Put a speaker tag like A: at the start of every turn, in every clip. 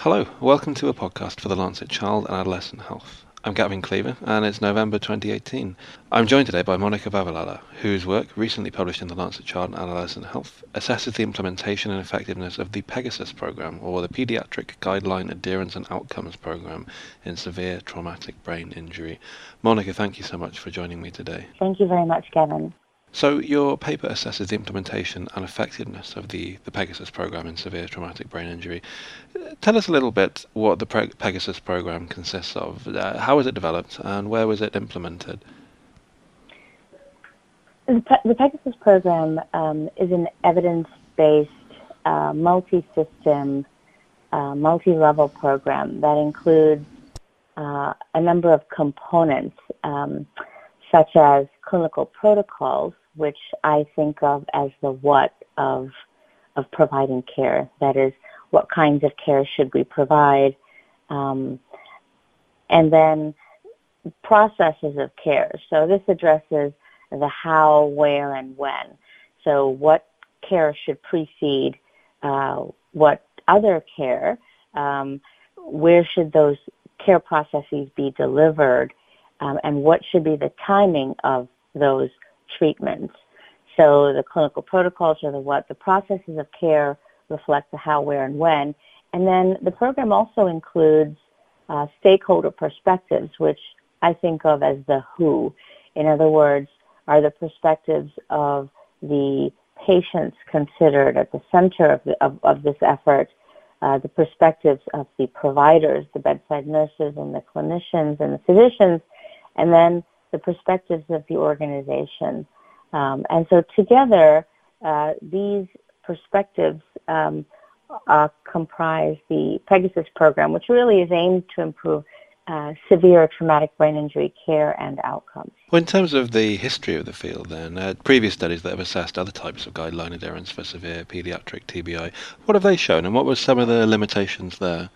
A: Hello, welcome to a podcast for the Lancet Child and Adolescent Health. I'm Gavin Cleaver, and it's November 2018. I'm joined today by Monica Vavalada, whose work, recently published in the Lancet Child and Adolescent Health, assesses the implementation and effectiveness of the PEGASUS program, or the Pediatric Guideline Adherence and Outcomes program in severe traumatic brain injury. Monica, thank you so much for joining me today.
B: Thank you very much, Gavin.
A: So your paper assesses the implementation and effectiveness of the PEGASUS program in severe traumatic brain injury. Tell us a little bit what the PEGASUS program consists of. How was it developed and where was it implemented?
B: The PEGASUS program is an evidence-based, multi-system, multi-level program that includes a number of components, such as clinical protocols, which I think of as the what of providing care. That is, what kinds of care should we provide? And then processes of care. So this addresses the how, where, and when. So what care should precede what other care? Where should those care processes be delivered? And what should be the timing of those treatments? So the clinical protocols are the what, the processes of care reflect the how, where, and when. And then the program also includes stakeholder perspectives, which I think of as the who. In other words, are the perspectives of the patients considered at the center of this effort, the perspectives of the providers, the bedside nurses and the clinicians and the physicians, and then the perspectives of the organization. And so together, these perspectives comprise the PEGASUS program, which really is aimed to improve severe traumatic brain injury care and outcomes.
A: Well, in terms of the history of the field then, previous studies that have assessed other types of guideline adherence for severe pediatric TBI, what have they shown and what were some of the limitations there?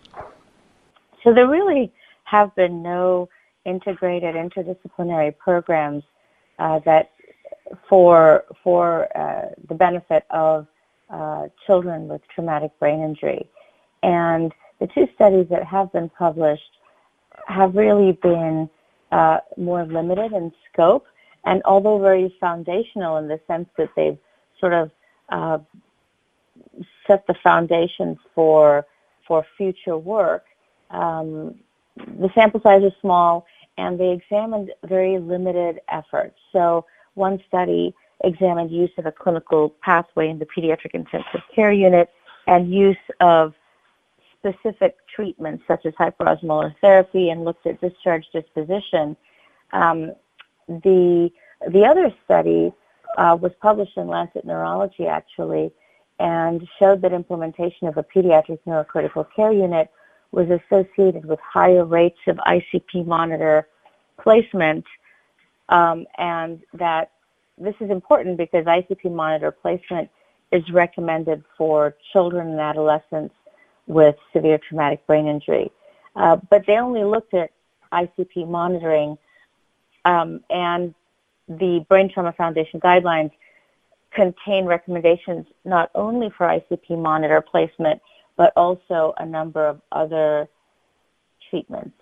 B: So there really have been no integrated interdisciplinary programs that for the benefit of children with traumatic brain injury. And the two studies that have been published have really been more limited in scope, and although very foundational in the sense that they've sort of set the foundations for future work, the sample size is small, and they examined very limited efforts. So one study examined use of a clinical pathway in the pediatric intensive care unit and use of specific treatments such as hyperosmolar therapy and looked at discharge disposition. The other study was published in Lancet Neurology, actually, and showed that implementation of a pediatric neurocritical care unit was associated with higher rates of ICP monitor placement, and that this is important because ICP monitor placement is recommended for children and adolescents with severe traumatic brain injury. But they only looked at ICP monitoring, and the Brain Trauma Foundation guidelines contain recommendations not only for ICP monitor placement, but also a number of other treatments.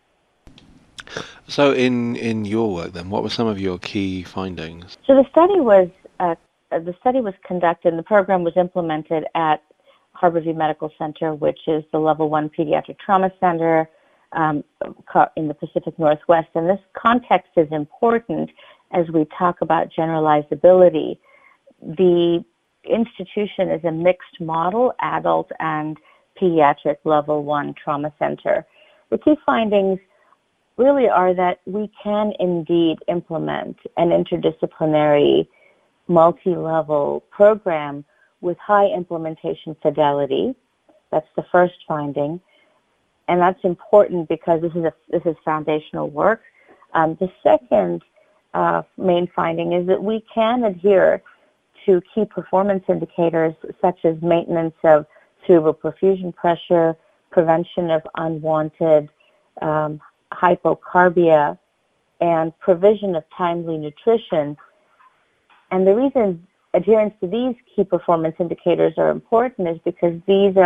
A: So in your work then, what were some of your key findings?
B: So the study was conducted and the program was implemented at Harborview Medical Center, which is the level 1 pediatric trauma center in the Pacific Northwest. And this context is important as we talk about generalizability. The institution is a mixed model, adult and pediatric level 1 trauma center. The key findings really are that we can indeed implement an interdisciplinary multi-level program with high implementation fidelity. That's the first finding. And that's important because this is foundational work. The second main finding is that we can adhere to key performance indicators such as maintenance of cerebral perfusion pressure, prevention of unwanted hypocarbia, and provision of timely nutrition. And the reason adherence to these key performance indicators are important is because these are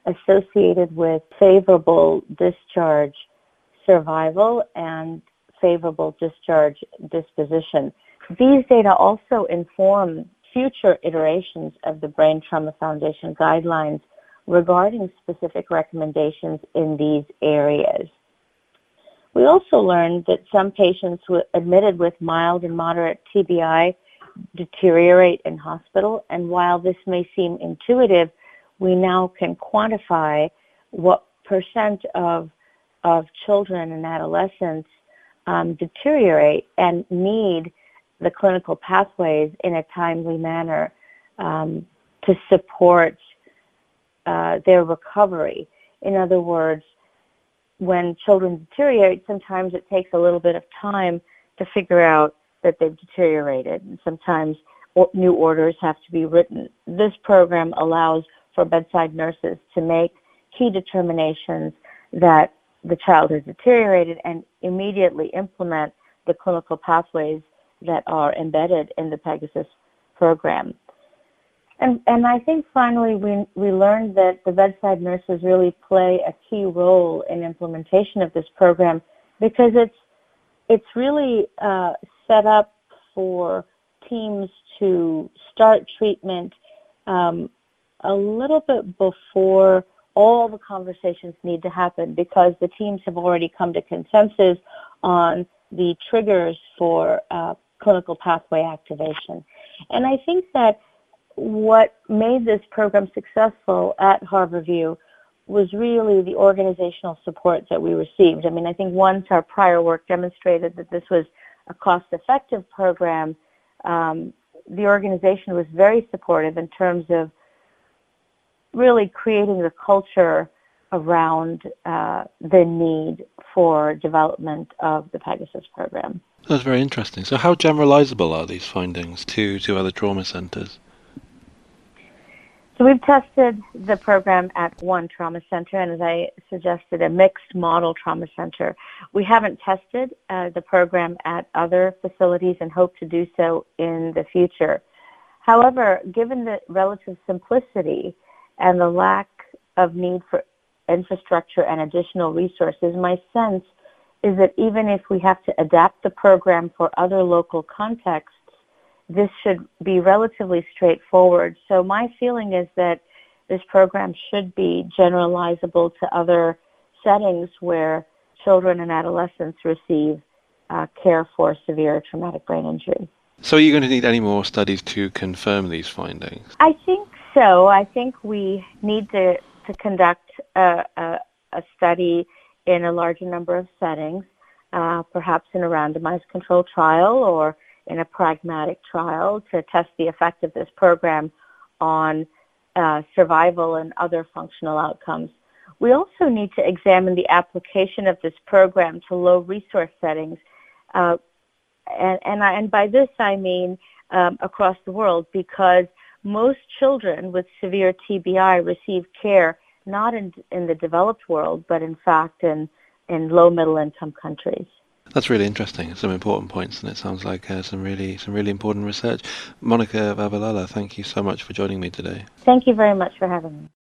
B: associated with favorable discharge survival and favorable discharge disposition. These data also inform future iterations of the Brain Trauma Foundation guidelines regarding specific recommendations in these areas. We also learned that some patients admitted with mild and moderate TBI deteriorate in hospital, and while this may seem intuitive, we now can quantify what percent of children and adolescents deteriorate and need the clinical pathways in a timely manner to support their recovery. In other words, when children deteriorate, sometimes it takes a little bit of time to figure out that they've deteriorated, and sometimes new orders have to be written. This program allows for bedside nurses to make key determinations that the child has deteriorated and immediately implement the clinical pathways that are embedded in the Pegasus program. And I think finally we learned that the bedside nurses really play a key role in implementation of this program because it's really set up for teams to start treatment a little bit before all the conversations need to happen, because the teams have already come to consensus on the triggers for clinical pathway activation. And I think that what made this program successful at Harborview was really the organizational support that we received. I mean, I think once our prior work demonstrated that this was a cost-effective program, the organization was very supportive in terms of really creating the culture around the need for development of the Pegasus program.
A: That's very interesting. So how generalizable are these findings to other trauma centers?
B: So we've tested the program at one trauma center, and as I suggested, a mixed model trauma center. We haven't tested the program at other facilities and hope to do so in the future. However, given the relative simplicity and the lack of need for infrastructure and additional resources, my sense is that even if we have to adapt the program for other local contexts, this should be relatively straightforward. So my feeling is that this program should be generalizable to other settings where children and adolescents receive care for severe traumatic brain injury.
A: So are you going to need any more studies to confirm these findings?
B: I think so. I think we need to conduct a study in a larger number of settings, perhaps in a randomized controlled trial or in a pragmatic trial to test the effect of this program on survival and other functional outcomes. We also need to examine the application of this program to low resource settings, and by this I mean across the world, because most children with severe TBI receive care not in the developed world, but in fact in low middle income countries.
A: That's really interesting. Some important points, and it sounds like some really important research. Monica Vavilala, thank you so much for joining me today.
B: Thank you very much for having me.